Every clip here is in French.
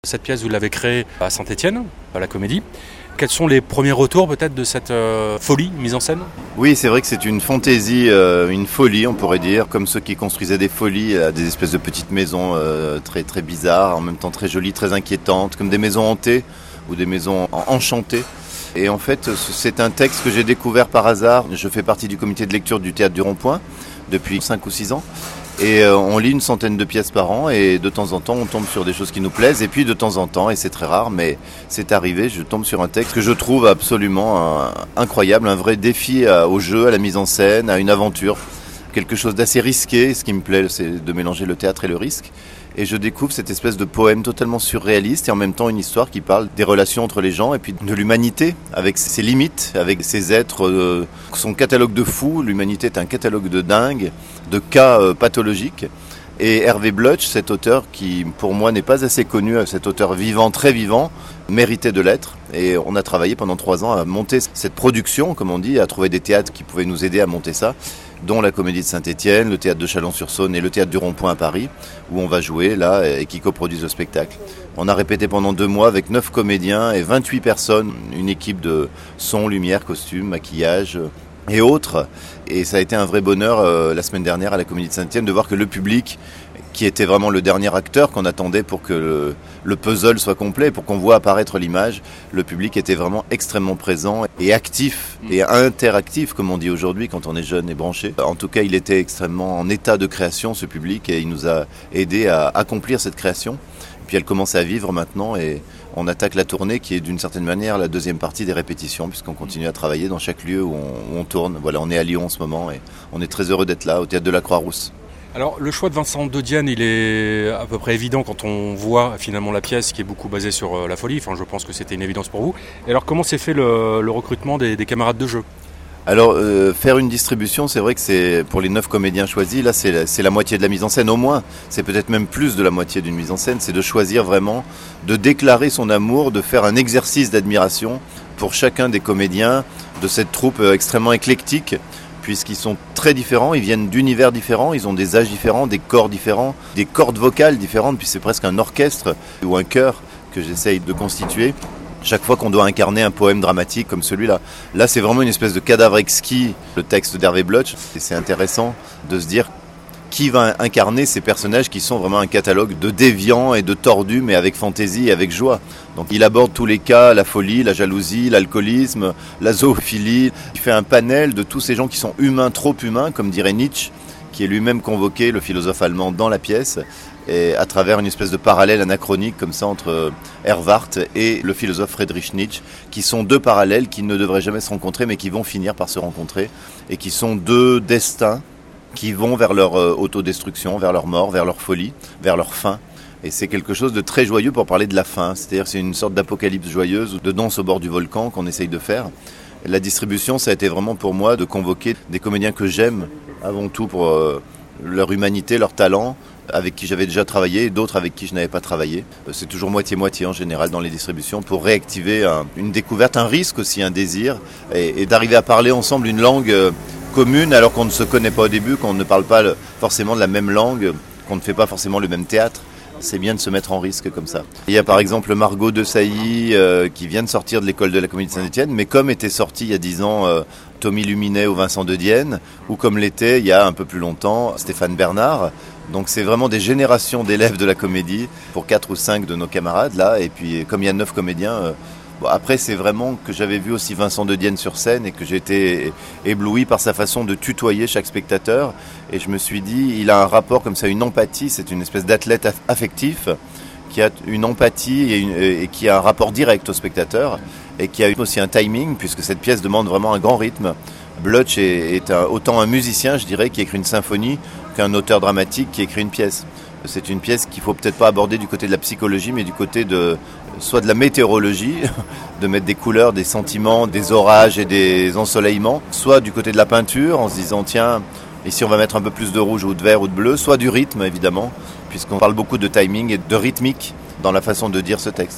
Cette pièce, vous l'avez créée à Saint-Étienne, à la Comédie. Quels sont les premiers retours peut-être de cette folie mise en scène ? Oui, c'est vrai que c'est une fantaisie, une folie on pourrait dire, comme ceux qui construisaient des folies, des espèces de petites maisons très, très bizarres, en même temps très jolies, très inquiétantes, comme des maisons hantées ou des maisons enchantées. Et en fait, c'est un texte que j'ai découvert par hasard. Je fais partie du comité de lecture du Théâtre du Rond-Point depuis 5 ou 6 ans. Et on lit une centaine de pièces par an et de temps en temps on tombe sur des choses qui nous plaisent et puis de temps en temps, et c'est très rare mais c'est arrivé, je tombe sur un texte que je trouve absolument incroyable, un vrai défi au jeu, à la mise en scène, à une aventure, quelque chose d'assez risqué. Ce qui me plaît, c'est de mélanger le théâtre et le risque. Et je découvre cette espèce de poème totalement surréaliste et en même temps une histoire qui parle des relations entre les gens et puis de l'humanité, avec ses limites, avec ses êtres, son catalogue de fous. L'humanité est un catalogue de dingues, de cas pathologiques. Et Hervé Blutch, cet auteur qui pour moi n'est pas assez connu, cet auteur vivant, très vivant, méritait de l'être. Et on a travaillé pendant 3 ans à monter cette production, comme on dit, à trouver des théâtres qui pouvaient nous aider à monter ça, dont la Comédie de Saint-Étienne, le Théâtre de Chalon-sur-Saône et le Théâtre du Rond-Point à Paris, où on va jouer là et qui coproduisent le spectacle. On a répété pendant 2 mois avec 9 comédiens et 28 personnes, une équipe de son, lumière, costume, maquillage et autres. Et ça a été un vrai bonheur la semaine dernière à la Comédie de Saint-Étienne de voir que le public, qui était vraiment le dernier acteur qu'on attendait pour que le puzzle soit complet, pour qu'on voit apparaître l'image, le public était vraiment extrêmement présent et actif et interactif, comme on dit aujourd'hui quand on est jeune et branché. En tout cas, il était extrêmement en état de création, ce public, et il nous a aidés à accomplir cette création. Puis elle commence à vivre maintenant et on attaque la tournée qui est d'une certaine manière la deuxième partie des répétitions, puisqu'on continue à travailler dans chaque lieu où on tourne. Voilà, on est à Lyon en ce moment et on est très heureux d'être là, au Théâtre de la Croix-Rousse. Alors le choix de Vincent de Dienne, il est à peu près évident quand on voit finalement la pièce qui est beaucoup basée sur la folie. Enfin, je pense que c'était une évidence pour vous. Et alors comment s'est fait le recrutement des camarades de jeu ? Alors, faire une distribution, c'est vrai que c'est pour les 9 comédiens choisis, là c'est la moitié de la mise en scène au moins. C'est peut-être même plus de la moitié d'une mise en scène. C'est de choisir vraiment, de déclarer son amour, de faire un exercice d'admiration pour chacun des comédiens de cette troupe extrêmement éclectique, puisqu'ils sont très différents, ils viennent d'univers différents, ils ont des âges différents, des corps différents, des cordes vocales différentes, puis c'est presque un orchestre ou un chœur que j'essaye de constituer chaque fois qu'on doit incarner un poème dramatique comme celui-là. Là, c'est vraiment une espèce de cadavre exquis, le texte d'Hervé Blutch, et c'est intéressant de se dire qui va incarner ces personnages qui sont vraiment un catalogue de déviants et de tordus, mais avec fantaisie et avec joie. Donc il aborde tous les cas, la folie, la jalousie, l'alcoolisme, la zoophilie. Il fait un panel de tous ces gens qui sont humains, trop humains, comme dirait Nietzsche, qui est lui-même convoqué, le philosophe allemand, dans la pièce, et à travers une espèce de parallèle anachronique comme ça entre Herwarth et le philosophe Friedrich Nietzsche, qui sont 2 parallèles qui ne devraient jamais se rencontrer, mais qui vont finir par se rencontrer, et qui sont 2 destins qui vont vers leur autodestruction, vers leur mort, vers leur folie, vers leur fin. Et c'est quelque chose de très joyeux pour parler de la fin. C'est-à-dire c'est une sorte d'apocalypse joyeuse, de danse au bord du volcan qu'on essaye de faire. La distribution, ça a été vraiment pour moi de convoquer des comédiens que j'aime avant tout pour leur humanité, leur talent, avec qui j'avais déjà travaillé et d'autres avec qui je n'avais pas travaillé. C'est toujours moitié-moitié en général dans les distributions pour réactiver une découverte, un risque aussi, un désir et d'arriver à parler ensemble une langue commune alors qu'on ne se connaît pas au début, qu'on ne parle pas forcément de la même langue, qu'on ne fait pas forcément le même théâtre. C'est bien de se mettre en risque comme ça. Il y a par exemple Margot de Sailly qui vient de sortir de l'école de la Comédie de Saint-Étienne, mais comme était sorti il y a 10 ans Tommy Luminet ou Vincent de Dienne, ou comme l'était il y a un peu plus longtemps Stéphane Bernard. Donc c'est vraiment des générations d'élèves de la comédie pour 4 ou 5 de nos camarades là. Et puis comme il y a 9 comédiens, après c'est vraiment que j'avais vu aussi Vincent de Dienne sur scène et que j'ai été ébloui par sa façon de tutoyer chaque spectateur. Et je me suis dit, il a un rapport comme ça, une empathie, c'est une espèce d'athlète affectif qui a une empathie et qui a un rapport direct au spectateur et qui a aussi un timing puisque cette pièce demande vraiment un grand rythme. Blutch est autant un musicien, je dirais, qui écrit une symphonie qu'un auteur dramatique qui écrit une pièce. C'est une pièce qu'il ne faut peut-être pas aborder du côté de la psychologie, mais du côté soit de la météorologie, de mettre des couleurs, des sentiments, des orages et des ensoleillements, soit du côté de la peinture, en se disant, tiens, ici on va mettre un peu plus de rouge ou de vert ou de bleu, soit du rythme, évidemment, puisqu'on parle beaucoup de timing et de rythmique dans la façon de dire ce texte.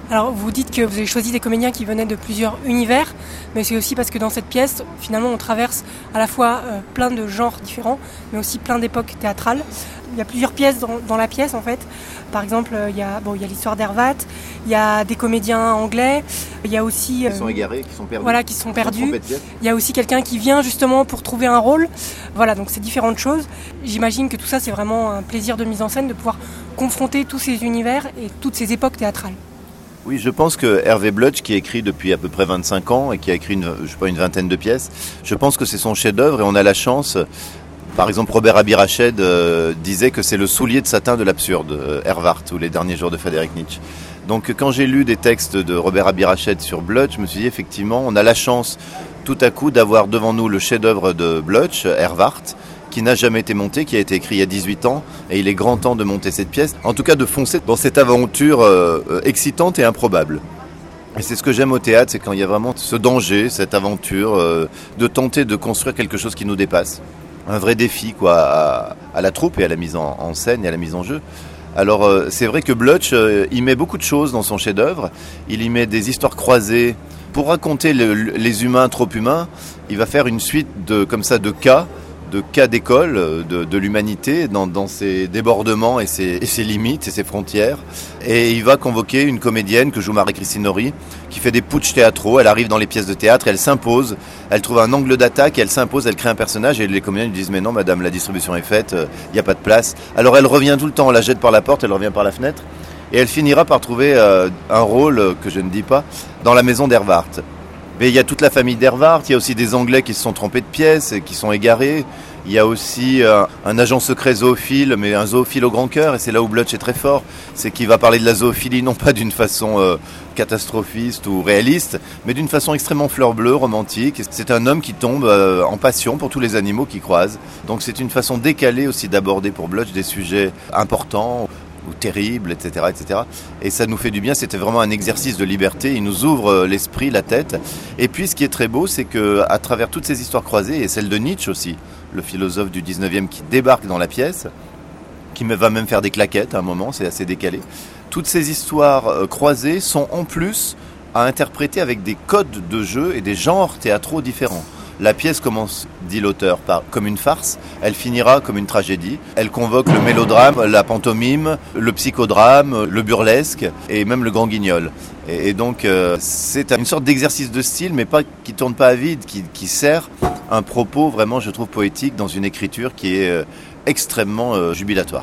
Alors vous dites que vous avez choisi des comédiens qui venaient de plusieurs univers, mais c'est aussi parce que dans cette pièce, finalement, on traverse à la fois plein de genres différents, mais aussi plein d'époques théâtrales. Il y a plusieurs pièces dans la pièce en fait. Par exemple, il y a l'histoire d'Hervat, il y a des comédiens anglais, il y a aussi... Qui sont égarés, qui sont perdus. Voilà, qui sont perdus. Il y a aussi quelqu'un qui vient justement pour trouver un rôle. Voilà, donc c'est différentes choses. J'imagine que tout ça, c'est vraiment un plaisir de mise en scène de pouvoir confronter tous ces univers et toutes ces époques théâtrales. Oui, je pense que Hervé Blutch, qui écrit depuis à peu près 25 ans et qui a écrit une vingtaine de pièces, je pense que c'est son chef-d'œuvre et on a la chance... Par exemple, Robert Abirached disait que c'est le soulier de satin de l'absurde, Hervart, ou Les derniers jours de Frédéric Nietzsche. Donc quand j'ai lu des textes de Robert Abirached sur Blutch, je me suis dit effectivement, on a la chance tout à coup d'avoir devant nous le chef-d'œuvre de Blutch, Hervart, qui n'a jamais été monté, qui a été écrit il y a 18 ans, et il est grand temps de monter cette pièce, en tout cas de foncer dans cette aventure excitante et improbable. Et c'est ce que j'aime au théâtre, c'est quand il y a vraiment ce danger, cette aventure, de tenter de construire quelque chose qui nous dépasse. Un vrai défi à la troupe et à la mise en scène et à la mise en jeu. Alors c'est vrai que Blutch, il met beaucoup de choses dans son chef-d'œuvre. Il y met des histoires croisées. Pour raconter les humains trop humains, il va faire une suite de cas d'école de l'humanité dans ses débordements et ses limites et ses frontières. Et il va convoquer une comédienne que joue Marie-Christine Horry, qui fait des putschs théâtraux. Elle arrive dans les pièces de théâtre, elle s'impose, elle trouve un angle d'attaque, elle s'impose, elle crée un personnage et les comédiens lui disent « Mais non madame, la distribution est faite, il n'y a pas de place ». Alors elle revient tout le temps, on la jette par la porte, elle revient par la fenêtre et elle finira par trouver un rôle que je ne dis pas dans la maison d'Hervart. Mais il y a toute la famille d'Hervart, il y a aussi des Anglais qui se sont trompés de pièces et qui sont égarés. Il y a aussi un agent secret zoophile, mais un zoophile au grand cœur, et c'est là où Blutch est très fort. C'est qu'il va parler de la zoophilie, non pas d'une façon catastrophiste ou réaliste, mais d'une façon extrêmement fleur bleue, romantique. C'est un homme qui tombe en passion pour tous les animaux qu'il croise. Donc c'est une façon décalée aussi d'aborder pour Blutch des sujets importants ou terrible, etc., etc. Et ça nous fait du bien, c'était vraiment un exercice de liberté, il nous ouvre l'esprit, la tête. Et puis ce qui est très beau, c'est qu'à travers toutes ces histoires croisées, et celle de Nietzsche aussi, le philosophe du 19e qui débarque dans la pièce, qui va même faire des claquettes à un moment, c'est assez décalé, toutes ces histoires croisées sont en plus à interpréter avec des codes de jeu et des genres théâtraux différents. La pièce commence, dit l'auteur, comme une farce, elle finira comme une tragédie. Elle convoque le mélodrame, la pantomime, le psychodrame, le burlesque et même le grand guignol. Et donc c'est une sorte d'exercice de style, mais qui tourne pas à vide, qui sert un propos vraiment, je trouve, poétique dans une écriture qui est extrêmement jubilatoire.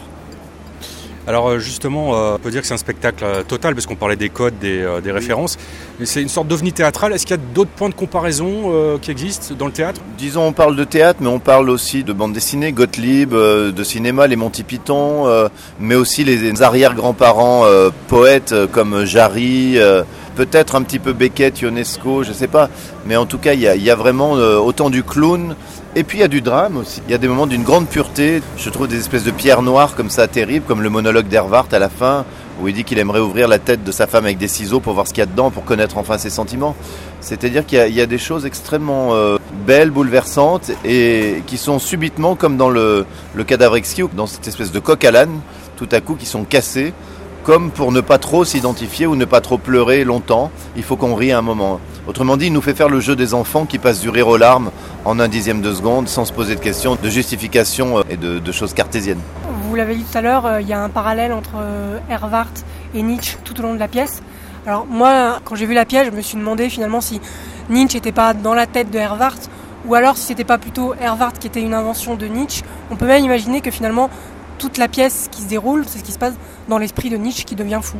Alors justement, on peut dire que c'est un spectacle total, parce qu'on parlait des codes, des références, mais c'est une sorte d'ovni théâtral. Est-ce qu'il y a d'autres points de comparaison qui existent dans le théâtre ? Disons, on parle de théâtre, mais on parle aussi de bande dessinée, Gottlieb, de cinéma, les Monty Python, mais aussi les arrière-grands-parents poètes comme Jarry, peut-être un petit peu Beckett, Ionesco, je ne sais pas, mais en tout cas, il y a vraiment autant du clown. Et puis il y a du drame aussi, il y a des moments d'une grande pureté, je trouve des espèces de pierres noires comme ça terribles, comme le monologue d'Hervart à la fin, où il dit qu'il aimerait ouvrir la tête de sa femme avec des ciseaux pour voir ce qu'il y a dedans, pour connaître enfin ses sentiments. C'est-à-dire qu'il y a des choses extrêmement belles, bouleversantes, et qui sont subitement, comme dans le cadavre exquis, dans cette espèce de coq à l'âne, tout à coup qui sont cassés, comme pour ne pas trop s'identifier ou ne pas trop pleurer longtemps, il faut qu'on rie à un moment. Autrement dit, il nous fait faire le jeu des enfants qui passent du rire aux larmes en un dixième de seconde, sans se poser de questions, de justification et de choses cartésiennes. Vous l'avez dit tout à l'heure, il y a un parallèle entre Hervart et Nietzsche tout au long de la pièce. Alors moi, quand j'ai vu la pièce, je me suis demandé finalement si Nietzsche n'était pas dans la tête de Hervart, ou alors si c'était pas plutôt Hervart qui était une invention de Nietzsche. On peut même imaginer que finalement, toute la pièce qui se déroule, c'est ce qui se passe dans l'esprit de Nietzsche qui devient fou.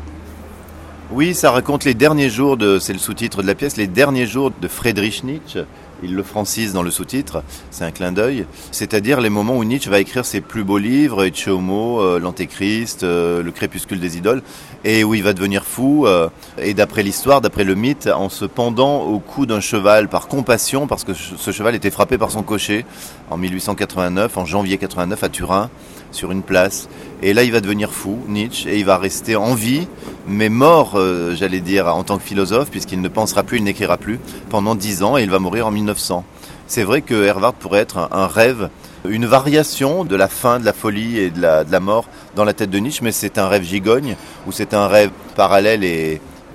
Oui, ça raconte les derniers jours c'est le sous-titre de la pièce, les derniers jours de Friedrich Nietzsche. Il le francise dans le sous-titre, c'est un clin d'œil. C'est-à-dire les moments où Nietzsche va écrire ses plus beaux livres, Ecce Homo, l'Antéchrist, le Crépuscule des idoles, et où il va devenir fou, et d'après l'histoire, d'après le mythe, en se pendant au cou d'un cheval par compassion, parce que ce cheval était frappé par son cocher en 1889, en janvier 89 à Turin, sur une place. Et là, il va devenir fou, Nietzsche, et il va rester en vie, mais mort, j'allais dire, en tant que philosophe, puisqu'il ne pensera plus, il n'écrira plus, pendant 10 ans, et il va mourir en 1900. C'est vrai que Hervart pourrait être un rêve, une variation de la fin, de la folie et de la mort dans la tête de Nietzsche, mais c'est un rêve gigogne, ou c'est un rêve parallèle et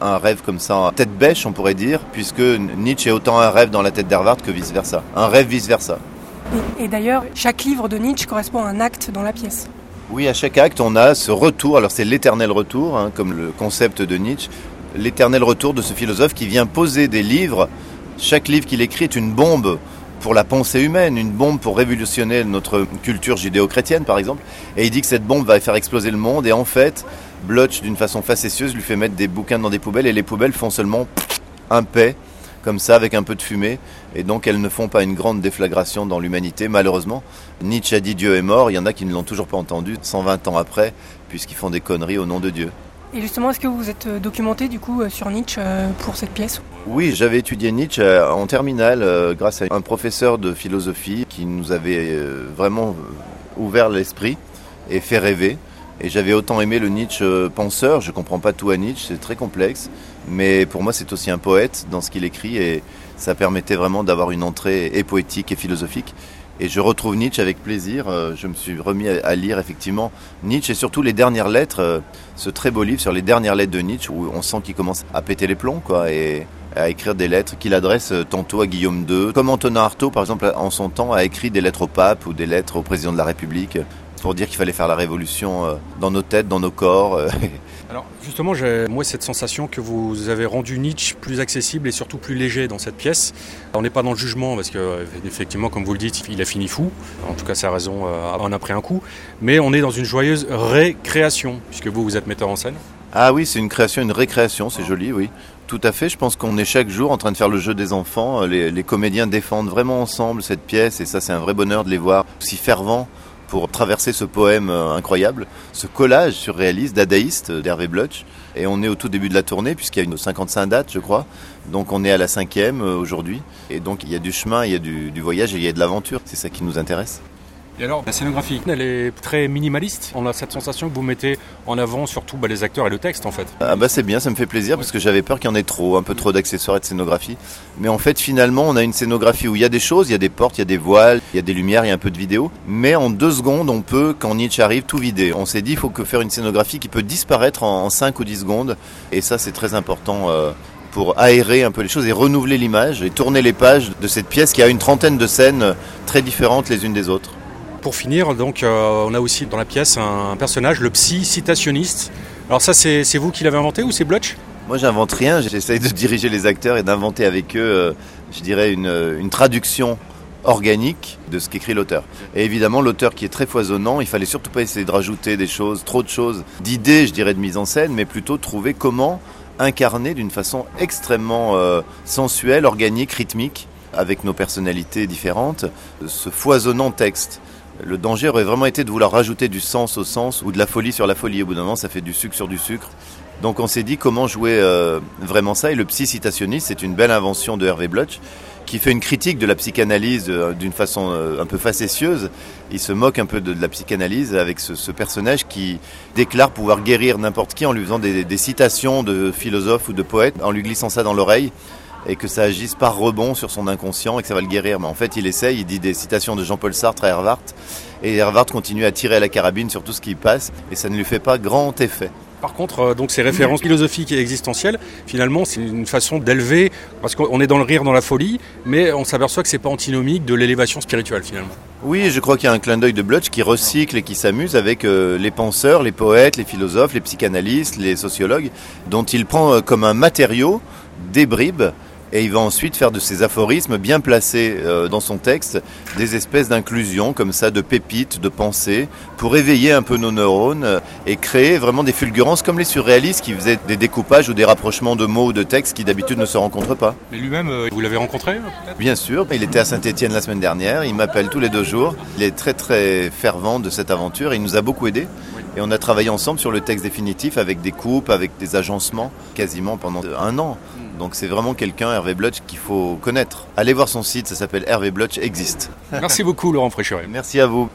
un rêve comme ça, tête bêche on pourrait dire, puisque Nietzsche est autant un rêve dans la tête d'Herwarth que vice-versa. Un rêve vice-versa. Et d'ailleurs, chaque livre de Nietzsche correspond à un acte dans la pièce. Oui, à chaque acte, on a ce retour, alors c'est l'éternel retour, comme le concept de Nietzsche, l'éternel retour de ce philosophe qui vient poser des livres. Chaque livre qu'il écrit est une bombe pour la pensée humaine, une bombe pour révolutionner notre culture judéo-chrétienne par exemple. Et il dit que cette bombe va faire exploser le monde et en fait, Bloch d'une façon facétieuse lui fait mettre des bouquins dans des poubelles et les poubelles font seulement un paix, comme ça avec un peu de fumée. Et donc elles ne font pas une grande déflagration dans l'humanité, malheureusement. Nietzsche a dit Dieu est mort, il y en a qui ne l'ont toujours pas entendu 120 ans après, puisqu'ils font des conneries au nom de Dieu. Et justement, est-ce que vous êtes documenté du coup sur Nietzsche pour cette pièce ? Oui, j'avais étudié Nietzsche en terminale grâce à un professeur de philosophie qui nous avait vraiment ouvert l'esprit et fait rêver. Et j'avais autant aimé le Nietzsche penseur, je ne comprends pas tout à Nietzsche, c'est très complexe, mais pour moi c'est aussi un poète dans ce qu'il écrit et ça permettait vraiment d'avoir une entrée et poétique et philosophique. Et je retrouve Nietzsche avec plaisir, je me suis remis à lire effectivement Nietzsche et surtout les dernières lettres, ce très beau livre sur les dernières lettres de Nietzsche où on sent qu'il commence à péter les plombs et à écrire des lettres qu'il adresse tantôt à Guillaume II, comme Antonin Artaud par exemple en son temps a écrit des lettres au pape ou des lettres au président de la République pour dire qu'il fallait faire la révolution dans nos têtes, dans nos corps. Alors justement, j'ai moi cette sensation que vous avez rendu Nietzsche plus accessible et surtout plus léger dans cette pièce. On n'est pas dans le jugement parce que effectivement, comme vous le dites, il a fini fou. En tout cas, sa raison en a pris un coup. Mais on est dans une joyeuse récréation puisque vous êtes metteur en scène. Ah oui, c'est une création, une récréation, c'est joli, oui. Tout à fait, je pense qu'on est chaque jour en train de faire le jeu des enfants. Les comédiens défendent vraiment ensemble cette pièce et ça c'est un vrai bonheur de les voir aussi fervents pour traverser ce poème incroyable, ce collage surréaliste, dadaïste d'Hervé Bloch. Et on est au tout début de la tournée, puisqu'il y a une 55 dates, je crois. Donc on est à la 5e aujourd'hui. Et donc il y a du chemin, il y a du voyage et il y a de l'aventure. C'est ça qui nous intéresse. Et alors, la scénographie, elle est très minimaliste. On a cette sensation que vous mettez en avant surtout les acteurs et le texte en fait. Ah bah c'est bien, ça me fait plaisir parce que j'avais peur qu'il y en ait trop, un peu trop d'accessoires et de scénographie. Mais en fait finalement on a une scénographie où il y a des choses, il y a des portes, il y a des voiles, il y a des lumières, il y a un peu de vidéo. Mais en 2 secondes on peut, quand Nietzsche arrive, tout vider. On s'est dit il faut faire une scénographie qui peut disparaître en 5 ou 10 secondes. Et ça c'est très important pour aérer un peu les choses et renouveler l'image et tourner les pages de cette pièce qui a une 30aine de scènes très différentes les unes des autres. Pour finir, donc, on a aussi dans la pièce un personnage, le psy citationniste. Alors ça, c'est vous qui l'avez inventé ou c'est Bloch ? Moi, j'invente rien. J'essaye de diriger les acteurs et d'inventer avec eux, je dirais, une traduction organique de ce qu'écrit l'auteur. Et évidemment, l'auteur qui est très foisonnant, il fallait surtout pas essayer de rajouter des choses, trop de choses, d'idées, je dirais, de mise en scène, mais plutôt trouver comment incarner d'une façon extrêmement sensuelle, organique, rythmique, avec nos personnalités différentes, ce foisonnant texte. Le danger aurait vraiment été de vouloir rajouter du sens au sens ou de la folie sur la folie. Au bout d'un moment, ça fait du sucre sur du sucre. Donc on s'est dit comment jouer vraiment ça. Et le psy citationniste, c'est une belle invention de Hervé Bloch qui fait une critique de la psychanalyse d'une façon un peu facétieuse. Il se moque un peu de la psychanalyse avec ce personnage qui déclare pouvoir guérir n'importe qui en lui faisant des citations de philosophes ou de poètes, en lui glissant ça dans l'oreille. Et que ça agisse par rebond sur son inconscient et que ça va le guérir. Mais en fait, il essaye, il dit des citations de Jean-Paul Sartre à Herwarth, et Herwarth continue à tirer à la carabine sur tout ce qui passe, et ça ne lui fait pas grand effet. Par contre, donc ces références philosophiques et existentielles, finalement, c'est une façon d'élever, parce qu'on est dans le rire, dans la folie, mais on s'aperçoit que c'est pas antinomique de l'élévation spirituelle, finalement. Oui, je crois qu'il y a un clin d'œil de Bloch qui recycle et qui s'amuse avec les penseurs, les poètes, les philosophes, les psychanalystes, les sociologues, dont il prend comme un matériau des bribes. Et il va ensuite faire de ces aphorismes bien placés dans son texte des espèces d'inclusions comme ça, de pépites, de pensées, pour éveiller un peu nos neurones et créer vraiment des fulgurances comme les surréalistes qui faisaient des découpages ou des rapprochements de mots ou de textes qui d'habitude ne se rencontrent pas. Mais lui-même, vous l'avez rencontré peut-être ? Bien sûr, il était à Saint-Étienne la semaine dernière, il m'appelle tous les 2 jours. Il est très très fervent de cette aventure et il nous a beaucoup aidés. Et on a travaillé ensemble sur le texte définitif avec des coupes, avec des agencements quasiment pendant 1 an. Donc c'est vraiment quelqu'un, Hervé Bloch, qu'il faut connaître. Allez voir son site, ça s'appelle Hervé Bloch Existe. Merci beaucoup Laurent Frécheret. Merci à vous.